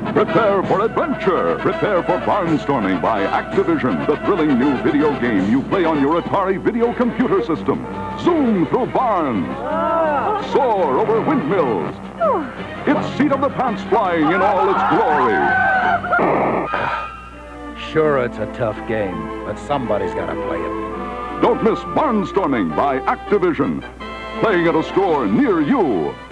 Prepare for adventure. Prepare for Barnstorming by Activision, the thrilling new video game you play on your Atari video computer system. Zoom through barns. Soar over windmills. It's seat of the pants flying in all its glory. Sure, it's a tough game, but somebody's got to play it. Don't miss Barnstorming by Activision. Playing at a store near you.